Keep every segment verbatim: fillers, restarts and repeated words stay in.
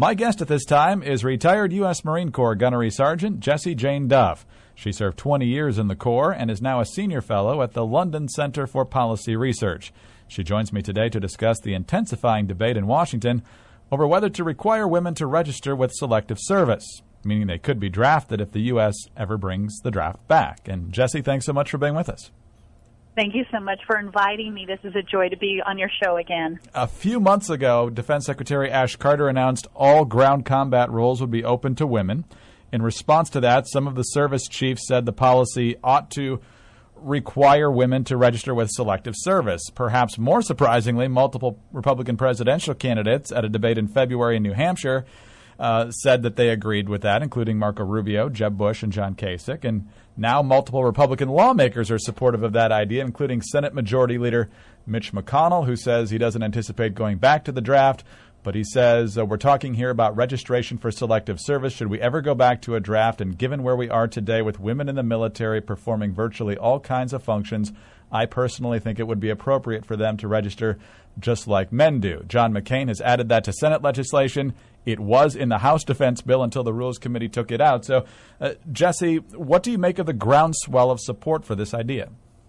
My guest at this time is retired U S Marine Corps Gunnery Sergeant Jessie Jane Duff. She served twenty years in the Corps and is now a senior fellow at the London Center for Policy Research. She joins me today to discuss the intensifying debate in Washington over whether to require women to register with Selective Service, meaning they could be drafted if the U S ever brings the draft back. And Jessie, thanks so much for being with us. Thank you so much for inviting me. This is a joy to be on your show again. A few months ago, Defense Secretary Ash Carter announced all ground combat roles would be open to women. In response to that, some of the service chiefs said the policy ought to require women to register with Selective Service. Perhaps more surprisingly, multiple Republican presidential candidates at a debate in February in New Hampshire uh, said that they agreed with that, including Marco Rubio, Jeb Bush, and John Kasich. And now multiple Republican lawmakers are supportive of that idea, including Senate Majority Leader Mitch McConnell, who says he doesn't anticipate going back to the draft. But he says, uh, we're talking here about registration for Selective Service. Should we ever go back to a draft? And given where we are today with women in the military performing virtually all kinds of functions, I personally think it would be appropriate for them to register just like men do. John McCain has added that to Senate legislation. It was in the House Defense Bill until the Rules Committee took it out. So, uh, Jessie, what do you make of the groundswell of support for this idea?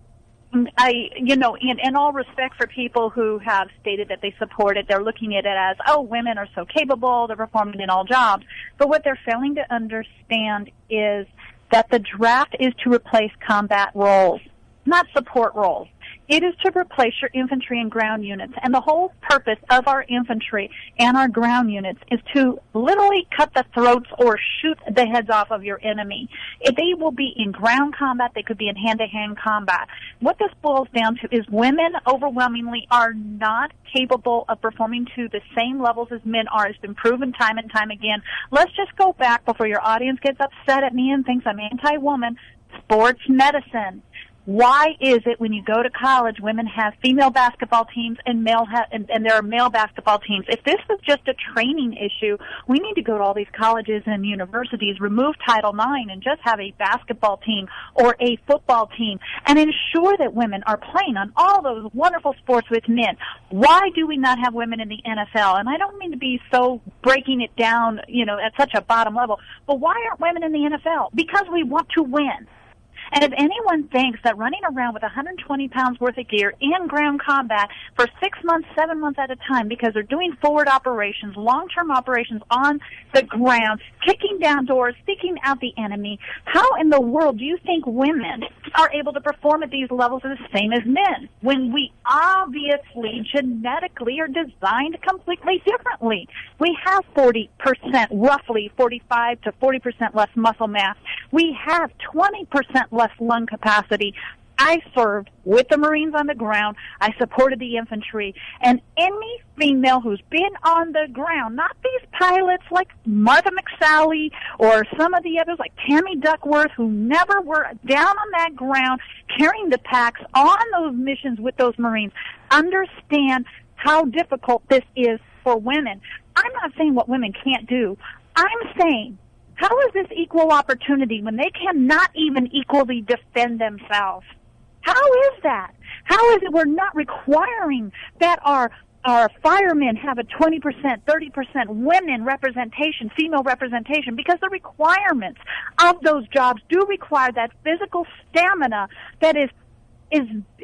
I, you know, in, in all respect for people who have stated that they support it, they're looking at it as, oh, women are so capable, they're performing in all jobs. But what they're failing to understand is that the draft is to replace combat roles, not support roles. It is to replace your infantry and ground units. And the whole purpose of our infantry and our ground units is to literally cut the throats or shoot the heads off of your enemy. If they will be in ground combat, they could be in hand-to-hand combat. What this boils down to is women overwhelmingly are not capable of performing to the same levels as men are. It's been proven time and time again. Let's just go back before your audience gets upset at me and thinks I'm anti-woman. Sports medicine. Why is it when you go to college, women have female basketball teams and male ha- and, and there are male basketball teams? If this was just a training issue, we need to go to all these colleges and universities, remove Title nine, and just have a basketball team or a football team and ensure that women are playing on all those wonderful sports with men. Why do we not have women in the N F L? And I don't mean to be so breaking it down, you know, at such a bottom level, but why aren't women in the N F L? Because we want to win. And if anyone thinks that running around with one hundred twenty pounds worth of gear in ground combat for six months, seven months at a time because they're doing forward operations, long-term operations on the ground, kicking down doors, seeking out the enemy, how in the world do you think women are able to perform at these levels the same as men when we obviously genetically are designed completely differently? We have forty percent, roughly forty-five to forty percent less muscle mass. We have twenty percent less lung capacity. I served with the Marines on the ground. I supported the infantry. And any female who's been on the ground, not these pilots like Martha McSally or some of the others like Tammy Duckworth who never were down on that ground carrying the packs on those missions with those Marines, understand how difficult this is for women. I'm not saying what women can't do. I'm saying, how is this equal opportunity when they cannot even equally defend themselves? How is that? How is it we're not requiring that our our firemen have a twenty percent, thirty percent women representation, female representation, because the requirements of those jobs do require that physical stamina that is is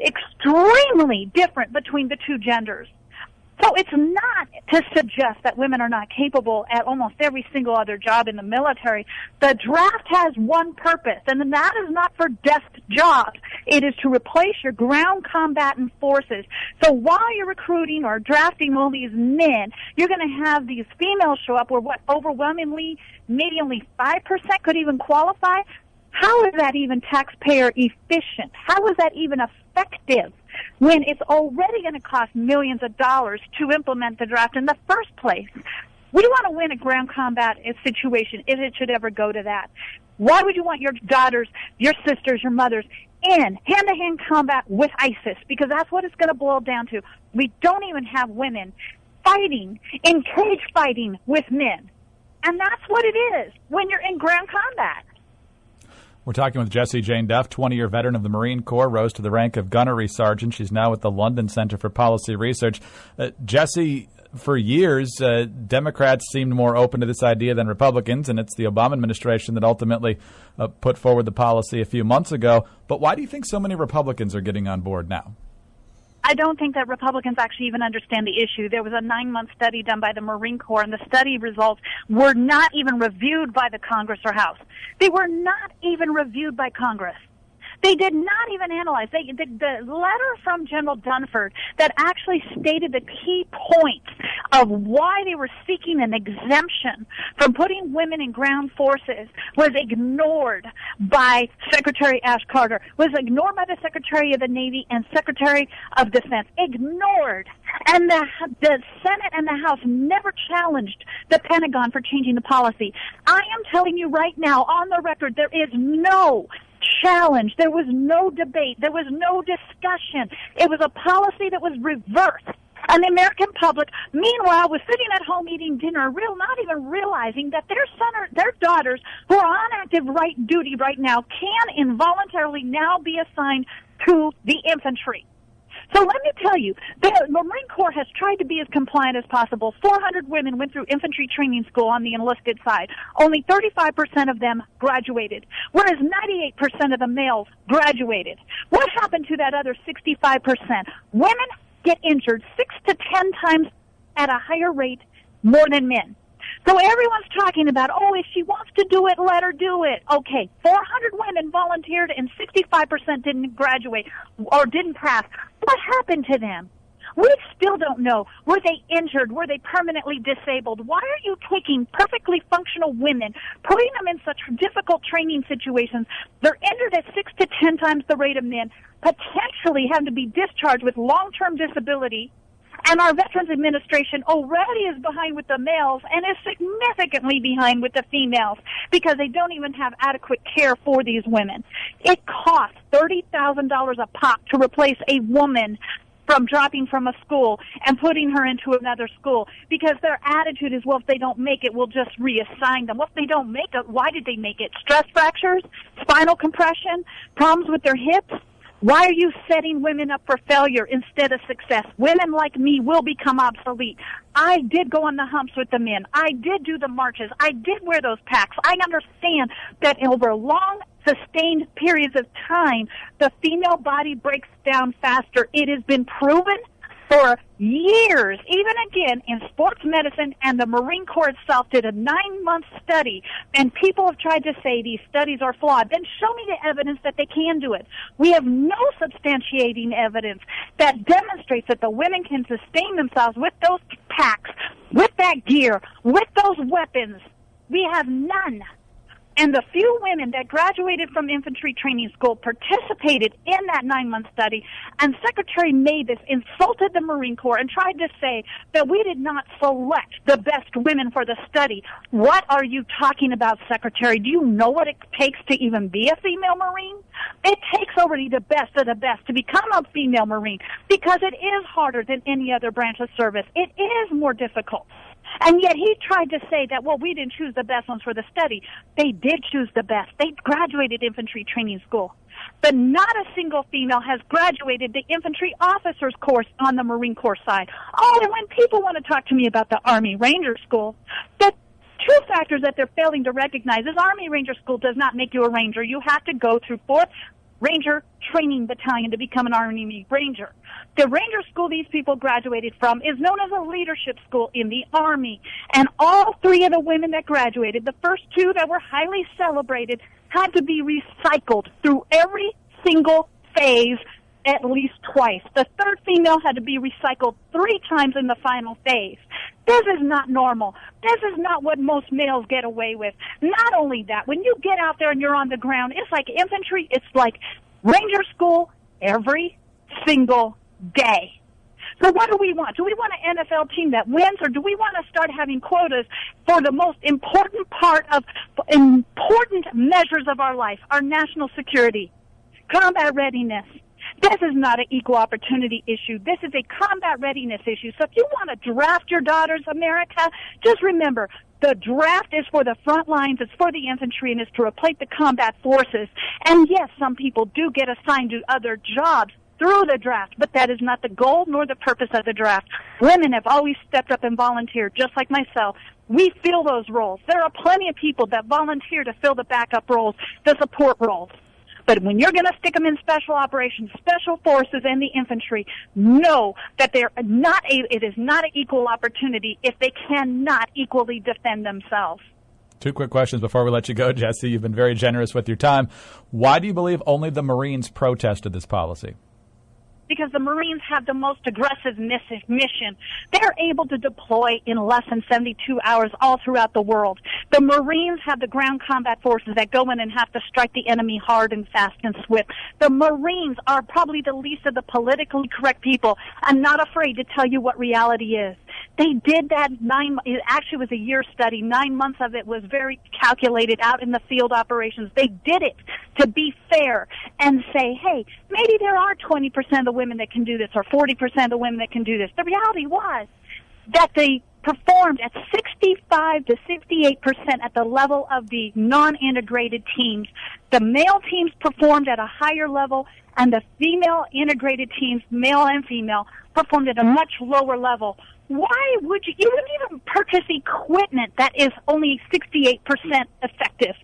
extremely different between the two genders. So it's not to suggest that women are not capable at almost every single other job in the military. The draft has one purpose, and that is not for desk jobs. It is to replace your ground combatant forces. So while you're recruiting or drafting all these men, you're going to have these females show up where what overwhelmingly, maybe only five percent could even qualify. How is that even taxpayer efficient? How is that even effective when it's already going to cost millions of dollars to implement the draft in the first place? We want to win a ground combat situation if it should ever go to that. Why would you want your daughters, your sisters, your mothers in hand-to-hand combat with ISIS? Because that's what it's going to boil down to. We don't even have women fighting in cage fighting with men. And that's what it is when you're in ground combat. We're talking with Jessie Jane Duff, twenty-year veteran of the Marine Corps, rose to the rank of gunnery sergeant. She's now with the London Center for Policy Research. Uh, Jessie, for years, uh, Democrats seemed more open to this idea than Republicans, and it's the Obama administration that ultimately uh, put forward the policy a few months ago. But why do you think so many Republicans are getting on board now? I don't think that Republicans actually even understand the issue. There was a nine-month study done by the Marine Corps, and the study results were not even reviewed by the Congress or House. They were not even reviewed by Congress. They did not even analyze. They, the, the letter from General Dunford that actually stated the key points of why they were seeking an exemption from putting women in ground forces was ignored by Secretary Ash Carter, was ignored by the Secretary of the Navy and Secretary of Defense. Ignored. And the, the Senate and the House never challenged the Pentagon for changing the policy. I am telling you right now, on the record, there is no challenge. There was no debate. There was no discussion. It was a policy that was reversed. And the American public, meanwhile, was sitting at home eating dinner, real, not even realizing that their son or their daughters who are on active right duty right now can involuntarily now be assigned to the infantry. So let me tell you, the Marine Corps has tried to be as compliant as possible. four hundred women went through infantry training school on the enlisted side. Only thirty-five percent of them graduated, whereas ninety-eight percent of the males graduated. What happened to that other sixty-five percent? Women get injured six to ten times at a higher rate more than men. So everyone's talking about, oh, if she wants to do it, let her do it. Okay, four hundred women volunteered and sixty-five percent didn't graduate or didn't pass. What happened to them? We still don't know. Were they injured? Were they permanently disabled? Why are you taking perfectly functional women, putting them in such difficult training situations? They're injured at six to ten times the rate of men, potentially having to be discharged with long-term disability. And our Veterans Administration already is behind with the males and is significantly behind with the females because they don't even have adequate care for these women. It costs thirty thousand dollars a pop to replace a woman from dropping from a school and putting her into another school because their attitude is, well, if they don't make it, we'll just reassign them. Well, if they don't make it, why did they make it? Stress fractures, spinal compression, problems with their hips? Why are you setting women up for failure instead of success? Women like me will become obsolete. I did go on the humps with the men. I did do the marches. I did wear those packs. I understand that over long, sustained periods of time, the female body breaks down faster. It has been proven for years, even again in sports medicine, and the Marine Corps itself did a nine-month study, and people have tried to say these studies are flawed. Then show me the evidence that they can do it. We have no substantiating evidence that demonstrates that the women can sustain themselves with those packs, with that gear, with those weapons. We have none. And the few women that graduated from infantry training school participated in that nine-month study, and Secretary Mavis insulted the Marine Corps and tried to say that we did not select the best women for the study. What are you talking about, Secretary? Do you know what it takes to even be a female Marine? It takes already the best of the best to become a female Marine because it is harder than any other branch of service. It is more difficult. And yet he tried to say that, well, we didn't choose the best ones for the study. They did choose the best. They graduated infantry training school. But not a single female has graduated the infantry officers course on the Marine Corps side. Oh, and when people want to talk to me about the Army Ranger School, the two factors that they're failing to recognize is Army Ranger School does not make you a Ranger. You have to go through fourth Ranger Training Battalion to become an Army Ranger. The Ranger School these people graduated from is known as a leadership school in the Army. And all three of the women that graduated, the first two that were highly celebrated, had to be recycled through every single phase at least twice. The third female had to be recycled three times in the final phase. This is not normal. This is not what most males get away with. Not only that, when you get out there and you're on the ground, it's like infantry, it's like Ranger School every single day. So what do we want? Do we want an N F L team that wins, or do we want to start having quotas for the most important part of important measures of our life, our national security, combat readiness? This is not an equal opportunity issue. This is a combat readiness issue. So if you want to draft your daughters, America, just remember, the draft is for the front lines, it's for the infantry, and it's to replace the combat forces. And yes, some people do get assigned to other jobs through the draft, but that is not the goal nor the purpose of the draft. Women have always stepped up and volunteered, just like myself. We fill those roles. There are plenty of people that volunteer to fill the backup roles, the support roles. But when you're going to stick them in special operations, special forces, and the infantry, know that they're not a, it is not an equal opportunity if they cannot equally defend themselves. Two quick questions before we let you go, Jesse. You've been very generous with your time. Why do you believe only the Marines protested this policy? Because the Marines have the most aggressive mission. They're able to deploy in less than seventy-two hours all throughout the world. The Marines have the ground combat forces that go in and have to strike the enemy hard and fast and swift. The Marines are probably the least of the politically correct people. I'm not afraid to tell you what reality is. They did that nine, it actually was a year study. Nine months of it was very calculated out in the field operations. They did it to be fair and say, hey, maybe there are twenty percent of the women that can do this or forty percent of the women that can do this. The reality was that they performed at sixty-five to sixty-eight percent at the level of the non-integrated teams. The male teams performed at a higher level, and the female integrated teams, male and female, performed at a much lower level. Why would you, you wouldn't even purchase equipment that is only sixty-eight percent effective.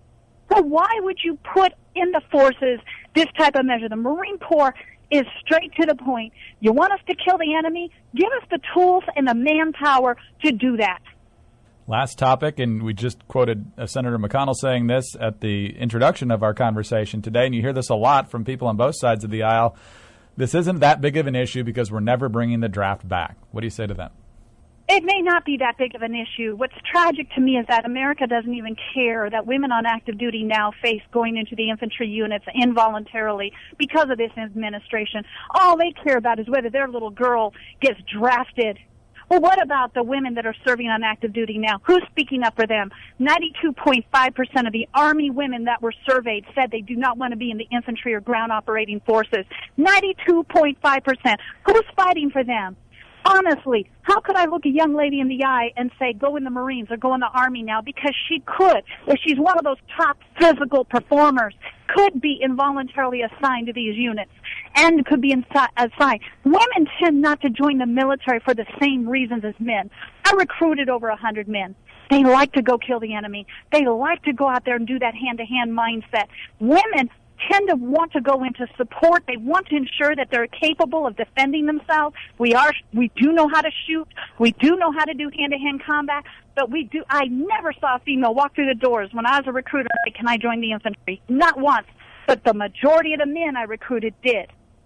So why would you put in the forces this type of measure? The Marine Corps is straight to the point. You want us to kill the enemy? Give us the tools and the manpower to do that. Last topic, and we just quoted uh, Senator McConnell saying this at the introduction of our conversation today, and you hear this a lot from people on both sides of the aisle. This isn't that big of an issue because we're never bringing the draft back. What do you say to them? It may not be that big of an issue. What's tragic to me is that America doesn't even care that women on active duty now face going into the infantry units involuntarily because of this administration. All they care about is whether their little girl gets drafted. Well, what about the women that are serving on active duty now? Who's speaking up for them? ninety-two point five percent of the Army women that were surveyed said they do not want to be in the infantry or ground operating forces. ninety-two point five percent. Who's fighting for them? Honestly, how could I look a young lady in the eye and say, go in the Marines or go in the Army now? Because she could, if she's one of those top physical performers, could be involuntarily assigned to these units and could be insi- assigned. Women tend not to join the military for the same reasons as men. I recruited over a hundred men. They like to go kill the enemy. They like to go out there and do that hand-to-hand mindset. Women tend to want to go into support. They want to ensure that they're capable of defending themselves. We are, we do know how to shoot. We do know how to do hand-to-hand combat, but we do, I never saw a female walk through the doors when I was a recruiter and say, can I join the infantry? Not once, but the majority of the men I recruited did.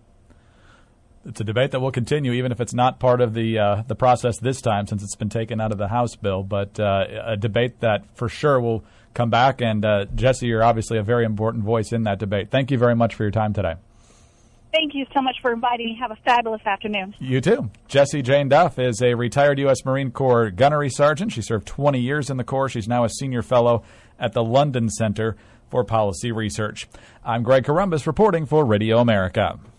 It's a debate that will continue, even if it's not part of the uh, the process this time, since it's been taken out of the House bill. But uh, a debate that for sure will come back. And uh, Jesse, you're obviously a very important voice in that debate. Thank you very much for your time today. Thank you so much for inviting me. Have a fabulous afternoon. You too. Jessie Jane Duff is a retired U S Marine Corps gunnery sergeant. She served twenty years in the Corps. She's now a senior fellow at the London Center for Policy Research. I'm Greg Corombos reporting for Radio America.